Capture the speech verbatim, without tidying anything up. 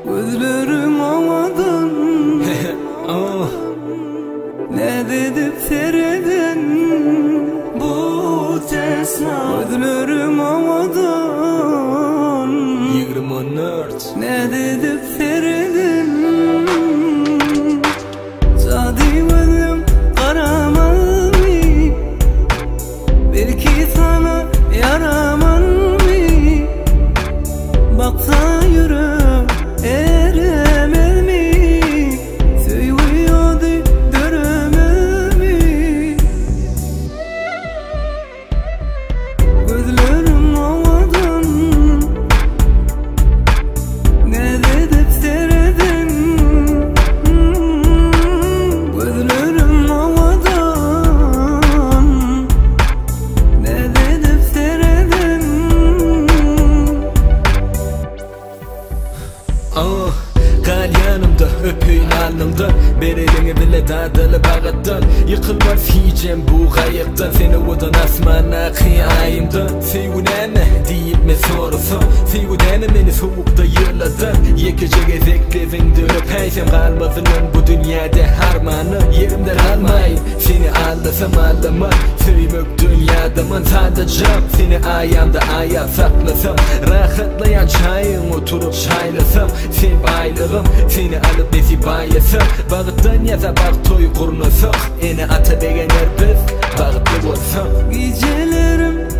Gözlerim havadan Oh. Ne dedip seredin bu tesna. Gözlerim havadan Yigirma dört. Ne dedip seredin Zadi gözüm karaman mi? Belki sana yaraman mi? Baksa yürü eremez mi? Söylüyordu göremez mi? Gözlerim havadan ne dedip seredin Gözlerim havadan ne dedip seredin Oh, kal yanımda, öpüyün alnımda. Bir elini bile dadılı bağıttan. Yıkılmaz yiyeceğim bu kayıktan. Seni odan asmana kıyayımdan. Sevuneme deyip mi sorusam, sevuneme beni soğukta yırladın. Yekece gezeklerin dönüp heysem kalmasının bu dünyada harmanı. Yerimden almayın, seni ağlasam ağlama. Söymök dünyadamın sadece seni ayağımda ayak saklasam. Rahatlayan çayın oturup çaylasam. Sen baylığım, seni alıp besi bayasam. Bağıttan yaza bak toy kurnasak. Eni ata degenler biz bağıtlı olsam. Gecelerim